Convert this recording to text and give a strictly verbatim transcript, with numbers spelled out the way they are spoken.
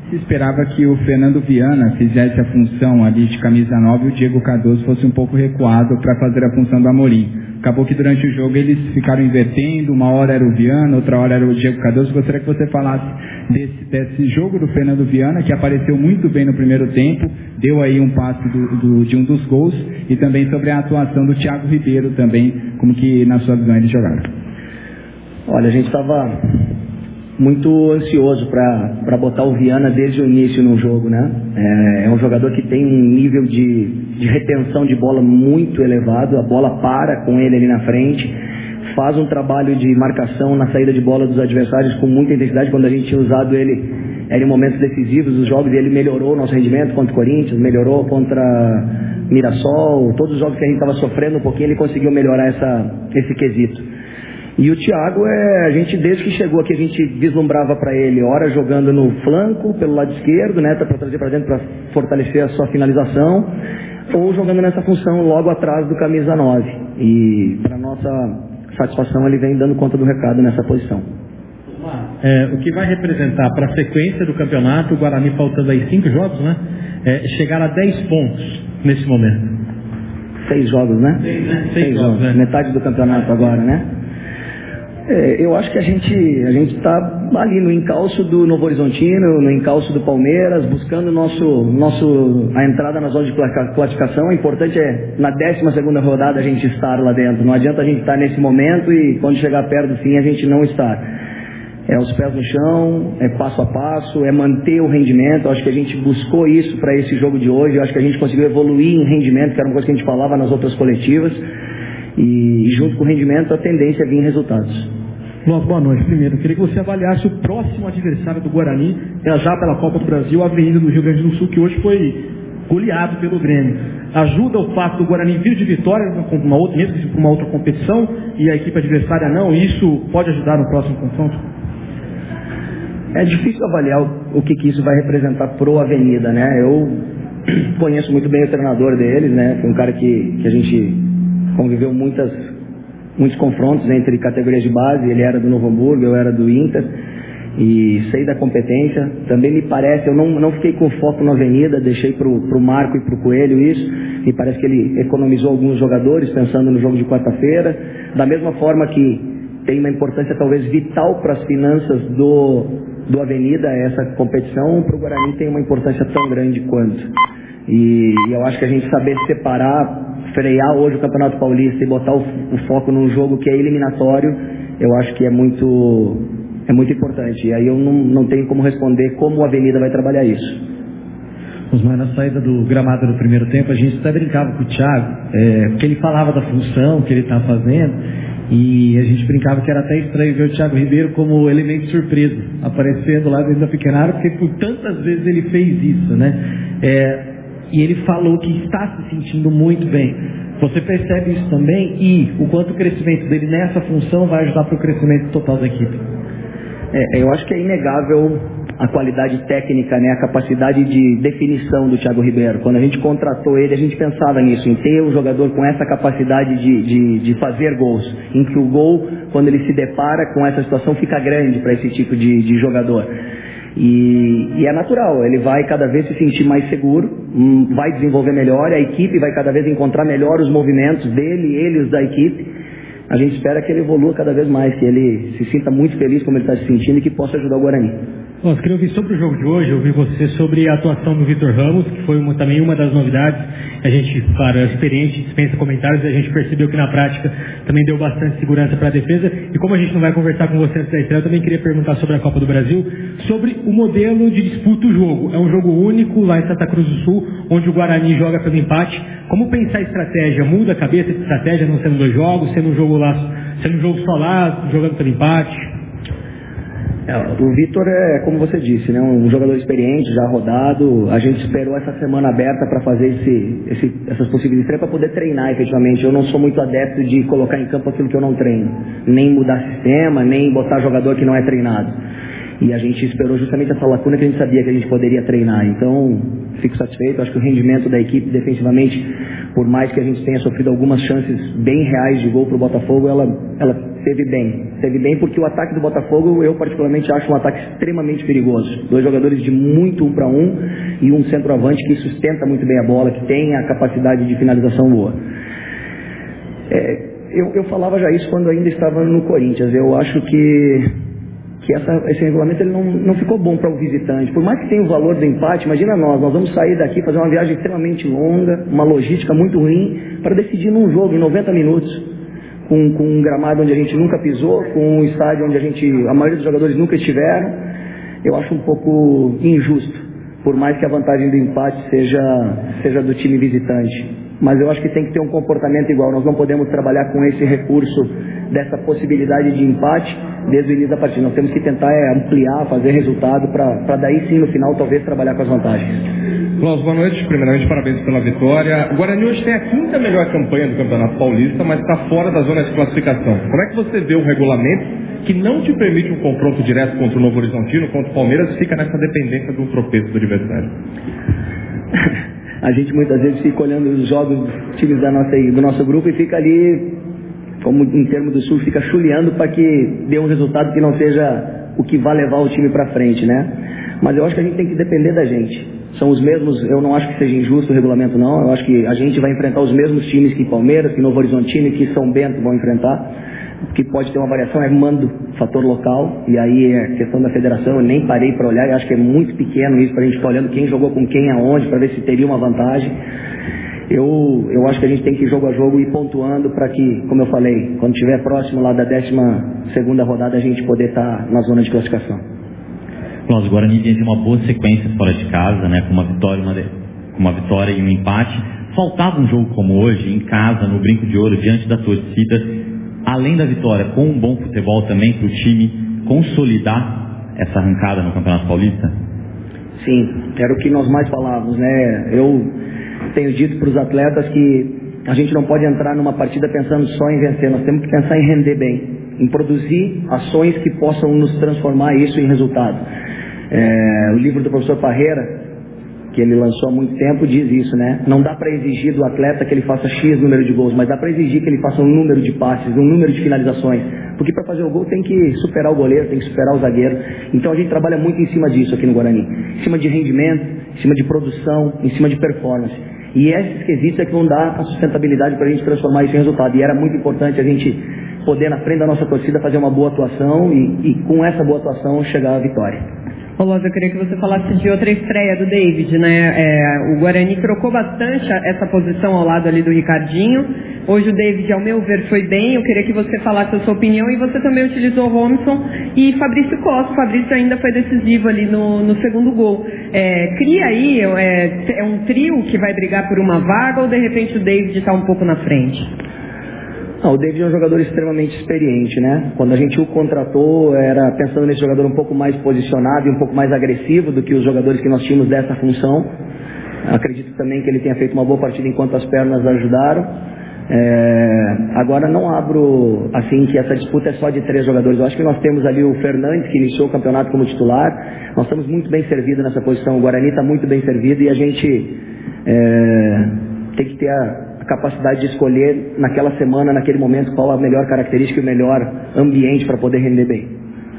Se esperava que o Fernando Viana fizesse a função ali de camisa nove e o Diego Cardoso fosse um pouco recuado para fazer a função do Amorim. Acabou que durante o jogo eles ficaram invertendo, uma hora era o Viana, outra hora era o Diego Cardoso. Gostaria que você falasse desse, desse jogo do Fernando Viana, que apareceu muito bem no primeiro tempo, deu aí um passe do, do, de um dos gols, e também sobre a atuação do Thiago Ribeiro também, como que na sua visão eles jogaram. Olha, a gente estava muito ansioso para botar o Viana desde o início no jogo, né? É, é um jogador que tem um nível de, de retenção de bola muito elevado, a bola para com ele ali na frente, faz um trabalho de marcação na saída de bola dos adversários com muita intensidade. Quando a gente tinha usado ele, era em momentos decisivos dos jogos, e ele melhorou o nosso rendimento contra o Corinthians, melhorou contra Mirassol, todos os jogos que a gente estava sofrendo um pouquinho, ele conseguiu melhorar essa, esse quesito. E o Thiago, é, a gente desde que chegou aqui, a gente vislumbrava para ele, ora jogando no flanco, pelo lado esquerdo, né, para trazer para dentro, para fortalecer a sua finalização, ou jogando nessa função logo atrás do camisa nove. E para nossa satisfação, ele vem dando conta do recado nessa posição. É, o que vai representar para a sequência do campeonato, o Guarani faltando aí cinco jogos, né, é chegar a dez pontos nesse momento. Seis jogos, né? Seis, né? Seis, Seis jogos, jogos, né? Metade do campeonato agora, né? É, eu acho que a gente a gente está ali no encalço do Novo Horizontino, no encalço do Palmeiras, buscando nosso, nosso, a entrada na zona de classificação. O importante é, na décima segunda rodada, a gente estar lá dentro. Não adianta a gente estar nesse momento e, quando chegar perto do fim, a gente não estar. É os pés no chão, é passo a passo, é manter o rendimento. Eu acho que a gente buscou isso para esse jogo de hoje. Eu acho que a gente conseguiu evoluir em rendimento, que era uma coisa que a gente falava nas outras coletivas. E, junto com o rendimento, a tendência é vir em resultados. Nossa, boa noite. Primeiro, eu queria que você avaliasse o próximo adversário do Guarani, já pela Copa do Brasil, a Avenida do Rio Grande do Sul, que hoje foi goleado pelo Grêmio. Ajuda o fato do Guarani vir de vitória uma outra, mesmo que para uma outra competição, e a equipe adversária não? Isso pode ajudar no próximo confronto? É difícil avaliar o, o que, que isso vai representar pro Avenida, né? Eu conheço muito bem o treinador deles, né? Foi um cara que, que a gente conviveu muitas... muitos confrontos entre categorias de base. Ele era do Novo Hamburgo, eu era do Inter, e sei da competência. Também me parece, eu não, não fiquei com foco na Avenida, deixei para o Marco e para o Coelho isso. Me parece que ele economizou alguns jogadores pensando no jogo de quarta-feira, da mesma forma que tem uma importância talvez vital para as finanças do, do Avenida essa competição. Para o Guarani tem uma importância tão grande quanto. E eu acho que a gente saber separar, frear hoje o Campeonato Paulista e botar o, o foco num jogo que é eliminatório, eu acho que é muito, é muito importante. E aí eu não, não tenho como responder como a Avenida vai trabalhar isso. Osmar, na saída do gramado no primeiro tempo, a gente até brincava com o Thiago, é, porque ele falava da função que ele estava fazendo, e a gente brincava que era até estranho ver o Thiago Ribeiro como elemento surpresa, aparecendo lá dentro da pequena área, porque por tantas vezes ele fez isso, né? É, E ele falou que está se sentindo muito bem. Você percebe isso também? E o quanto o crescimento dele nessa função vai ajudar para o crescimento total da equipe? É, eu acho que é inegável a qualidade técnica, né, a capacidade de definição do Thiago Ribeiro. Quando a gente contratou ele, a gente pensava nisso, em ter um jogador com essa capacidade de, de, de fazer gols, em que o gol, quando ele se depara com essa situação, fica grande para esse tipo de, de jogador. E, e é natural, ele vai cada vez se sentir mais seguro, vai desenvolver melhor, a equipe vai cada vez encontrar melhor os movimentos dele, ele os da equipe. A gente espera que ele evolua cada vez mais, que ele se sinta muito feliz como ele está se sentindo e que possa ajudar o Guarani. Bom, eu queria ouvir sobre o jogo de hoje, ouvir você sobre a atuação do Vitor Ramos, que foi uma, também uma das novidades. A gente, claro, é experiente, dispensa comentários, e a gente percebeu que na prática também deu bastante segurança para a defesa. E como a gente não vai conversar com você antes da estreia, eu também queria perguntar sobre a Copa do Brasil, sobre o modelo de disputa do jogo. É um jogo único lá em Santa Cruz do Sul, onde o Guarani joga pelo empate. Como pensar a estratégia? Muda a cabeça de estratégia, não sendo dois jogos, sendo um jogo lá, sendo um jogo só lá, jogando pelo empate? É, o Vitor é, como você disse, né, um jogador experiente, já rodado. A gente esperou essa semana aberta para fazer esse, esse, essas possíveis estreias, para poder treinar efetivamente. Eu não sou muito adepto de colocar em campo aquilo que eu não treino, nem mudar sistema, nem botar jogador que não é treinado. E a gente esperou justamente essa lacuna que a gente sabia que a gente poderia treinar. Então, fico satisfeito. Acho que o rendimento da equipe defensivamente, por mais que a gente tenha sofrido algumas chances bem reais de gol para o Botafogo, ela, ela teve bem. Teve bem porque o ataque do Botafogo, eu particularmente acho um ataque extremamente perigoso. Dois jogadores de muito um para um e um centroavante que sustenta muito bem a bola, que tem a capacidade de finalização boa. É, eu, eu falava já isso quando ainda estava no Corinthians. Eu acho que... que essa, esse regulamento ele não, não ficou bom para o visitante. Por mais que tenha o valor do empate, imagina nós, nós vamos sair daqui, fazer uma viagem extremamente longa, uma logística muito ruim, para decidir num jogo em noventa minutos, com, com um gramado onde a gente nunca pisou, com um estádio onde a, gente, a maioria dos jogadores nunca estiveram. Eu acho um pouco injusto, por mais que a vantagem do empate seja, seja do time visitante. Mas eu acho que tem que ter um comportamento igual. Nós não podemos trabalhar com esse recurso dessa possibilidade de empate desde o início da partida. Nós temos que tentar é, ampliar, fazer resultado para daí sim no final talvez trabalhar com as vantagens. Cláudio, boa noite. Primeiramente, parabéns pela vitória. O Guarani hoje tem a quinta melhor campanha do Campeonato Paulista, mas está fora da zona de classificação. Como é que você vê o regulamento que não te permite um confronto direto contra o Novo Horizontino, contra o Palmeiras, e fica nessa dependência do tropeço do adversário? A gente muitas vezes fica olhando os jogos dos times da nossa, do nosso grupo e fica ali, como em termos do Sul, fica chuleando para que dê um resultado que não seja o que vai levar o time para frente, né? Mas eu acho que a gente tem que depender da gente. São os mesmos, eu não acho que seja injusto o regulamento não, eu acho que a gente vai enfrentar os mesmos times que Palmeiras, que Novo Horizontino e que São Bento vão enfrentar. O que pode ter uma variação é mando, fator local, e aí é questão da federação. Eu nem parei para olhar, eu acho que é muito pequeno isso para a gente estar olhando quem jogou com quem, aonde, para ver se teria uma vantagem. Eu, eu acho que a gente tem que ir jogo a jogo ir pontuando para que, como eu falei, quando estiver próximo lá da décima segunda rodada, a gente poder estar na zona de classificação. Cláudio, o Guarani tem uma boa sequência fora de casa, né, com uma vitória, uma, com uma vitória e um empate. Faltava um jogo como hoje, em casa, no Brinco de Ouro, diante da torcida, além da vitória, com um bom futebol também para o time consolidar essa arrancada no Campeonato Paulista? Sim, era o que nós mais falávamos, né? Eu tenho dito para os atletas que a gente não pode entrar numa partida pensando só em vencer, nós temos que pensar em render bem, em produzir ações que possam nos transformar isso em resultado. É, o livro do professor Parreira, que ele lançou há muito tempo, diz isso, né? Não dá para exigir do atleta que ele faça X número de gols, mas dá para exigir que ele faça um número de passes, um número de finalizações, porque para fazer o gol tem que superar o goleiro, tem que superar o zagueiro. Então a gente trabalha muito em cima disso aqui no Guarani, em cima de rendimento, em cima de produção, em cima de performance. E esses quesitos é que vão dar a sustentabilidade para a gente transformar isso em resultado. E era muito importante a gente poder, na frente da nossa torcida, fazer uma boa atuação e, e com essa boa atuação chegar à vitória. Ô, Lóis, eu queria que você falasse de outra estreia do David, né? É, o Guarani trocou bastante essa posição ao lado ali do Ricardinho. Hoje o David, ao meu ver, foi bem. Eu queria que você falasse a sua opinião. E você também utilizou o Robson e Fabrício Costa. O Fabrício ainda foi decisivo ali no, no segundo gol. É, cria aí, é, é um trio que vai brigar por uma vaga ou de repente o David está um pouco na frente? Ah, o David é um jogador extremamente experiente, né? Quando a gente o contratou, era pensando nesse jogador um pouco mais posicionado e um pouco mais agressivo do que os jogadores que nós tínhamos dessa função. Acredito também que ele tenha feito uma boa partida enquanto as pernas ajudaram. É... Agora não abro assim que essa disputa é só de três jogadores. Eu acho que nós temos ali o Fernandes, que iniciou o campeonato como titular. Nós estamos muito bem servidos nessa posição. O Guarani está muito bem servido e a gente é... tem que ter a capacidade de escolher naquela semana, naquele momento, qual a melhor característica e o melhor ambiente para poder render bem.